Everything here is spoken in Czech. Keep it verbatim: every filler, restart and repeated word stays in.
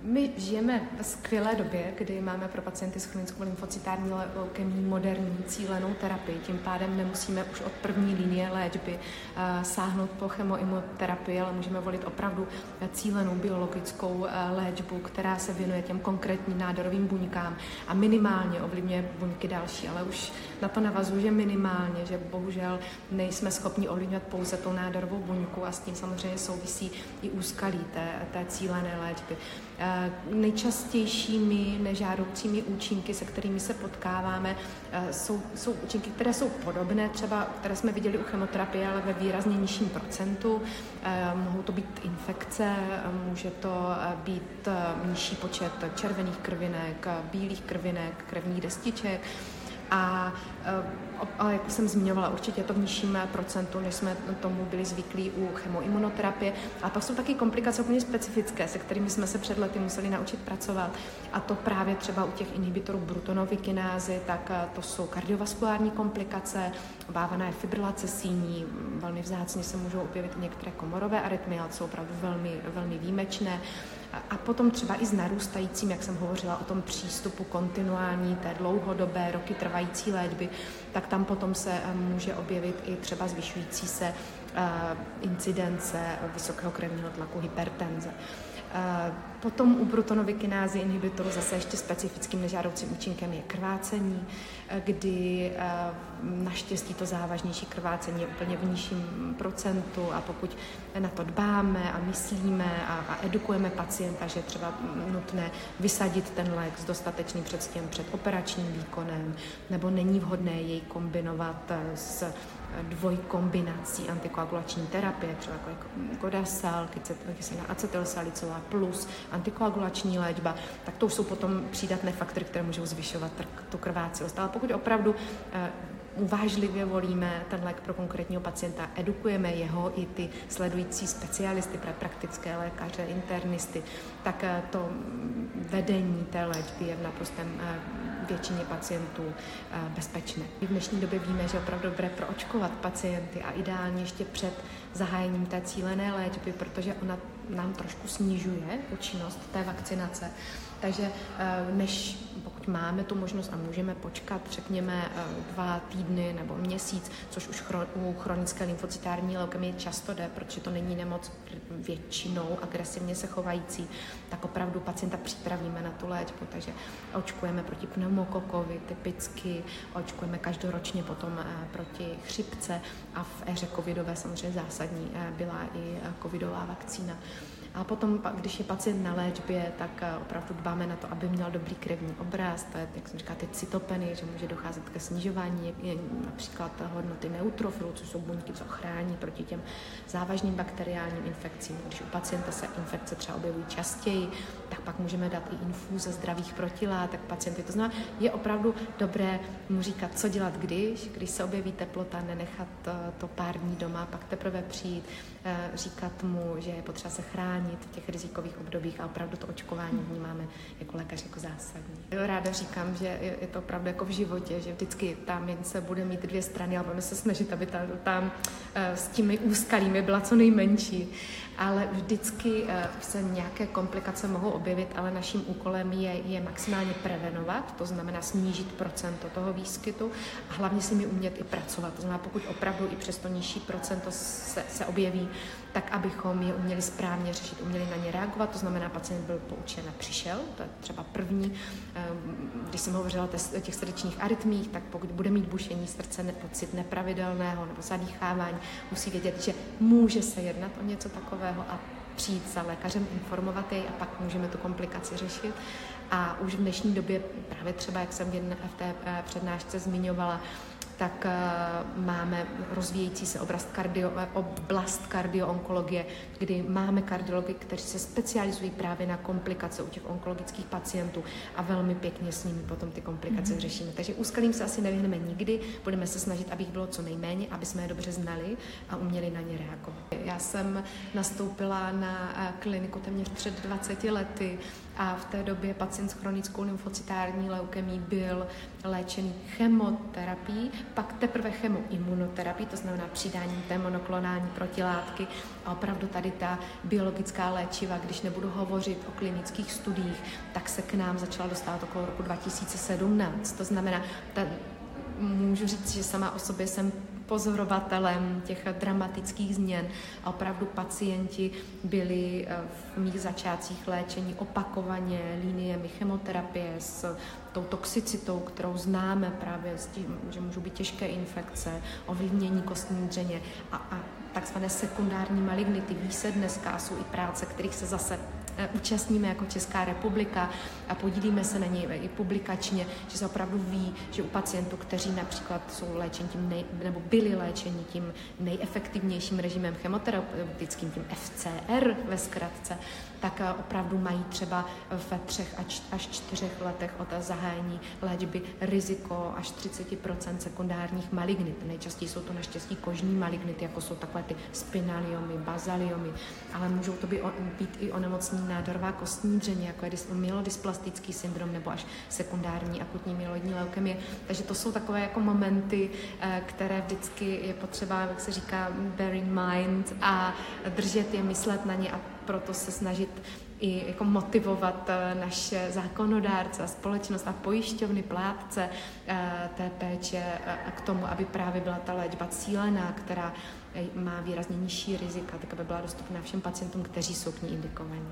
My žijeme v skvělé době, kdy máme pro pacienty s chronickou lymfocytární leukemií moderní cílenou terapii. Tím pádem nemusíme už od první linie léčby uh, sáhnout po chemoimunoterapii, ale můžeme volit opravdu cílenou biologickou uh, léčbu, která se věnuje těm konkrétním nádorovým buňkám a minimálně ovlivňuje buňky další. Ale už na to navazuji, že minimálně, že bohužel nejsme schopni ovlivňovat pouze tou nádorovou buňku a s tím samozřejmě souvisí i úskalí té, té cílené léčby. Nejčastějšími nežádoucími účinky, se kterými se potkáváme, jsou, jsou účinky, které jsou podobné, třeba které jsme viděli u chemoterapie, ale ve výrazně nižším procentu. Mohou to být infekce, může to být nižší počet červených krvinek, bílých krvinek, krevních destiček. A, ale jak jsem zmiňovala, určitě je to v nižším procentu, než jsme tomu byli zvyklí u chemoimunoterapie. A pak jsou taky komplikace úplně specifické, se kterými jsme se před lety museli naučit pracovat. A to právě třeba u těch inhibitorů Brutonovy kinázy, tak to jsou kardiovaskulární komplikace, obávaná je fibrilace síní, velmi vzácně se můžou objevit i některé komorové arytmie, ale jsou opravdu velmi, velmi výjimečné. A potom třeba i s narůstajícím, jak jsem hovořila o tom přístupu kontinuální, té dlouhodobé, roky trvající léčby, tak tam potom se může objevit i třeba zvyšující se uh, incidence vysokého krevního tlaku, hypertenze. Uh, potom u Brutonovy kinázy inhibitoru zase ještě specifickým nežádoucím účinkem je krvácení, kdy uh, naštěstí to závažnější krvácení je úplně v nižším procentu a pokud na to dbáme a myslíme a, a edukujeme pacienta, že je třeba nutné vysadit ten lék s dostatečným předstihem před operačním výkonem, nebo není vhodné jej kombinovat s dvojkombinací antikoagulační terapie, třeba jako Godasal, kyselina acetylsalicová plus antikoagulační léčba, tak to už jsou potom přídatné faktory, které můžou zvyšovat tu krvácivost. Ale pokud opravdu uvážlivě volíme ten lék pro konkrétního pacienta, edukujeme jeho i ty sledující specialisty, praktické lékaře, internisty, tak to vedení té léčby je v naprostém většině pacientů bezpečné. V dnešní době víme, že je opravdu dobré proočkovat pacienty a ideálně ještě před zahájením té cílené léčby, protože ona nám trošku snižuje účinnost té vakcinace. Takže než pokud máme tu možnost a můžeme počkat, řekněme dva týdny nebo měsíc, což už u chronické lymfocytární leukemie často jde, protože to není nemoc většinou agresivně se chovající, tak opravdu pacienta připravíme na tu léčbu. Takže očkujeme proti pneumokokovi typicky, očkujeme každoročně potom proti chřipce a v éře covidové samozřejmě zásadní byla i covidová vakcína. A potom, když je pacient na léčbě, tak opravdu dbáme na to, aby měl dobrý krevní obraz, to je, jak jsem říkala, ty cytopeny, že může docházet ke snižování například hodnoty neutrofilů, což jsou buňky, co chrání proti těm závažným bakteriálním infekcím. Když u pacienta se infekce třeba objevují častěji, tak pak můžeme dát i infúze zdravých protilátek pacienty. To znamená, je opravdu dobré mu říkat, co dělat, když, když se objeví teplota, nenechat to pár dní doma, pak teprve přijít, říkat mu, že je potřeba se chránit v těch rizikových obdobích a opravdu to očkování vnímáme jako lékař jako zásadní. Ráda říkám, že je to opravdu jako v životě, že vždycky ta mince bude mít dvě strany, ale budeme se snažit, aby ta, ta s těmi úskalími byla co nejmenší. Ale vždycky se nějaké komplikace mohou objevit, ale naším úkolem je, je maximálně prevenovat, to znamená snížit procento toho výskytu a hlavně si mi umět i pracovat. To znamená, pokud opravdu i přes to nižší procento se, se objeví, tak abychom je uměli správně řešit, uměli na ně reagovat, to znamená, pacient byl poučen a přišel, to je třeba první. Když jsem hovořila o těch srdečních arytmích, tak pokud bude mít bušení srdce, pocit nepravidelného nebo zadýchávání, musí vědět, že může se jednat o něco takového a přijít za lékařem, informovat jej a pak můžeme tu komplikaci řešit. A už v dnešní době, právě třeba, jak jsem v té přednášce zmiňovala, tak uh, máme rozvíjející se oblast, kardio, oblast kardioonkologie, kdy máme kardiology, kteří se specializují právě na komplikace u těch onkologických pacientů a velmi pěkně s nimi potom ty komplikace mm-hmm. řešíme. Takže úskalím se asi nevyhneme nikdy, budeme se snažit, aby jich bylo co nejméně, aby jsme je dobře znali a uměli na ně reagovat. Já jsem nastoupila na kliniku téměř před dvaceti lety a v té době pacient s chronickou lymfocytární leukemií byl léčený chemoterapií, pak teprve chemoimunoterapií, to znamená přidáním té monoklonální protilátky a opravdu tady ta biologická léčiva, když nebudu hovořit o klinických studiích, tak se k nám začala dostávat okolo roku dva tisíce sedmnáct. To znamená, ta, můžu říct, že sama o sobě jsem pozorovatelem těch dramatických změn a opravdu pacienti byli v mých začátcích léčení opakovaně liniemi chemoterapie s tou toxicitou, kterou známe právě s tím, že můžou být těžké infekce, ovlivnění kostní dřeně a, a takzvané sekundární malignity. Ví se dneska a jsou i práce, kterých se zase účastníme jako Česká republika a podílíme se na něj i publikačně, že se opravdu ví, že u pacientů, kteří například jsou léčeni tím nej, nebo byli léčeni tím nejefektivnějším režimem chemoterapeutickým, tím F C R ve zkratce, tak opravdu mají třeba ve třech až čtyřech letech od zahájení léčby riziko až třicet procent sekundárních malignit. Nejčastěji jsou to naštěstí kožní malignity, jako jsou takové ty spinaliomy, bazaliomy, ale můžou to být, být i onemocnění nádorová kostní dřeně, jako je myelodysplastická syndrom nebo až sekundární akutní myeloidní leukemie. Takže to jsou takové jako momenty, které vždycky je potřeba, jak se říká, bear in mind a držet je, myslet na ně a proto se snažit i jako motivovat naše zákonodárce a společnost a pojišťovny, plátce té péče k tomu, aby právě byla ta léčba cílená, která má výrazně nižší rizika, tak aby byla dostupná všem pacientům, kteří jsou k ní indikovaní.